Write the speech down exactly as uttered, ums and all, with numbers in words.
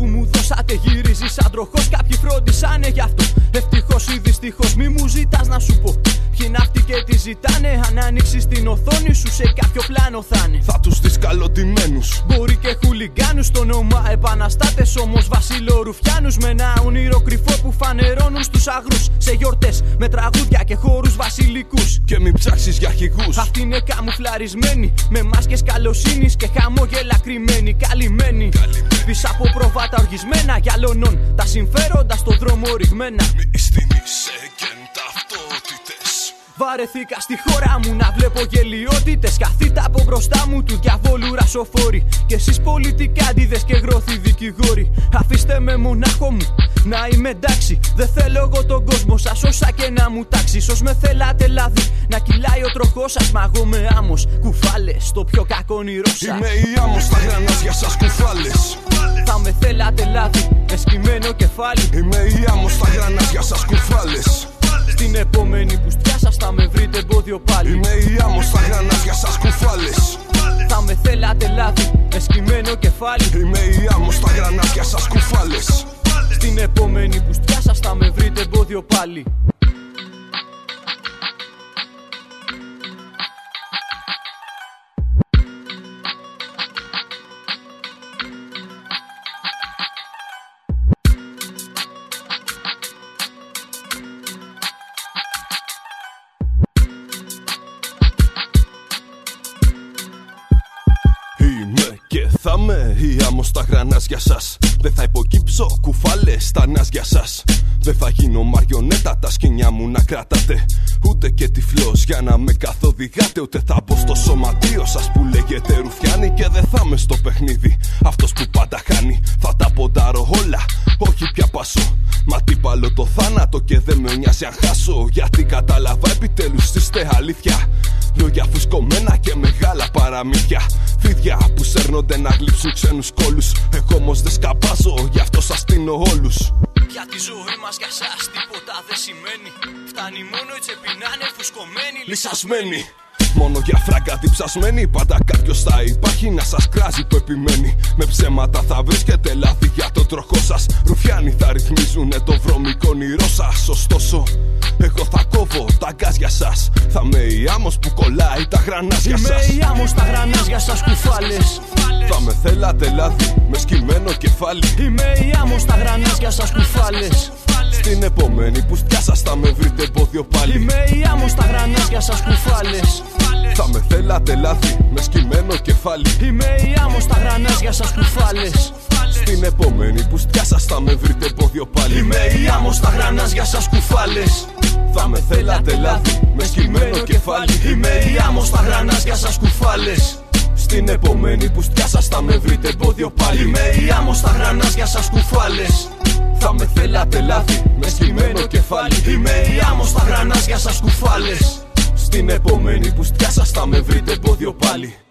που μου δώσατε γυρίζει σαν τροχός. Κάποιοι φρόντισανε γι' αυτό. Ευτυχώς ή δυστυχώς μη μου ζητάς να σου πω ποιοι είναι αυτοί και τι ζητάνε. Αν ανοίξεις την οθόνη σου σε κάποιο πλάνο θα είναι. Θα τους δεις καλοντημένους. Μπορεί και χουλιγκάνους στο όνομα επαναστάτες, όμως βασιλορουφιάνους με ένα όνειρο κρυφό που φανερώνουν στους αγρούς. Σε γιορτές με τραγούδια και χώρους βασιλικούς. Και μην ψάξεις για αρχηγούς. Αυτοί είναι καμουφλαρισμένοι με μάσκες καλοσύνης και χαμόγελα κρυμμένοι. Καλυμμένοι πίσω από προβάτα οργισμένα, γυαλώνουν τα συμφέροντα στο δρόμο ρηγμένα. Μη ιστινήσε και ταυτότητες. Βαρεθήκα στη χώρα μου να βλέπω γελιότητες. Καθίτα από μπροστά μου του διαβόλου ρασοφόροι. Κι εσείς πολιτικά αντίδες και γρόθοι δικηγόροι. Αφήστε με μονάχο μου να είμαι εντάξει. Δεν θέλω εγώ τον κόσμο σας όσα και να μου τάξει. Ως με θέλατε λάδι να κυλάει ο τροχός σας. Μα εγώ με άμμος κουφάλες το πιο κακό όνειρό σας. Είμαι η άμμος στα γρανάζια σας κουφάλες. Θα με θέλατε λάδι με σκυμμένο κεφάλι. Είμαι η άμμος στα γρανάζια σας κουφάλες. Στην επόμενη πουστιά σας θα με βρείτε εμπόδιο πάλι. Είμαι η άμμος στα γρανάζια σας κουφάλες. Θα με θέλατε λάδι με σκυμμένο κεφάλι. Είμαι η άμμος στα γρανάζια σας κουφάλες. Στην επόμενη πουστιά σας θα με βρείτε εμπόδιο πάλι. Είμαι και θα με η άμμος στα γρανάζια σας. Δεν θα υποκύψω κουφάλες στα νάζια σας. Δεν θα γίνω μαριονέτα τα σκηνιά μου να κρατάτε. Ούτε και τυφλός για να με καθοδηγάτε. Ούτε θα μπω στο σωματείο σας που λέγεται ρουφιάνι. Και δεν θα είμαι στο παιχνίδι αυτός που πάντα χάνει. Θα τα ποντάρω όλα, όχι πια πασώ. Μα τι παλώ το θάνατο και δεν με νοιάζει αν χάσω. Γιατί κατάλαβα επιτέλους είστε αλήθεια. Λόγια φουσκωμένα και μεγάλα παραμύθια. Φίδια που σέρνονται να γλύψουν ξένους κόλους. Εγώ όμως δεν σκαπάζω, γι' αυτό σας στείνω όλους. Για τη ζωή μας για σας τίποτα δεν σημαίνει. Φτάνει μόνο η τσέπη να είναι φουσκωμένη, λυσασμένη. Μόνο για φράγκα διψασμένη. Πάντα κάποιος θα υπάρχει να σας κράζει που επιμένει. Με ψέματα θα βρίσκεται λάθη για τον τροχό σας. Ρουφιάνοι θα ρυθμίζουνε το βρώμικο όνειρό σας. Ωστόσο εγώ θα κόβω τα γκάζια σας. Θα είμαι η άμμος που κολλάει τα γρανάζια σας. Είμαι η άμμος στα γρανάζια σας κουφάλες. Θα με θέλατε λάδι με σκυμμένο κεφάλι. Είμαι η άμμος στα γρανάζια σας κουφάλες. Στην επόμενη πουστιά σας θα με βρείτε εμπόδιο πάλι. Είμαι η άμμος στα γρανάζια σας κουφάλες. Θα με θέλατε λάδι με σκυμμένο κεφάλι. Είμαι η άμμος στα γρανάζια σας κουφάλες. Στην επόμενη πουστιά σας θα με βρείτε εμπόδιο πάλι. Είμαι η άμμος στα γρανάζια σας κουφάλες. Θα με θέλατε λάδι με σκυμμένο κεφάλι. Είμαι η άμμος στα γρανάζια σας κουφάλες. Στην επόμενη πουστιά σας θα με βρείτε εμπόδιο πάλι. Είμαι η άμμος στα γρανάζια σας κουφάλες. Θα με θέλατε λάδι με σκυμμένο κεφάλι. Είμαι η άμμος στα γρανάζια σας κουφάλες. Στην επόμενη πουστιά σας θα με βρείτε εμπόδιο πάλι.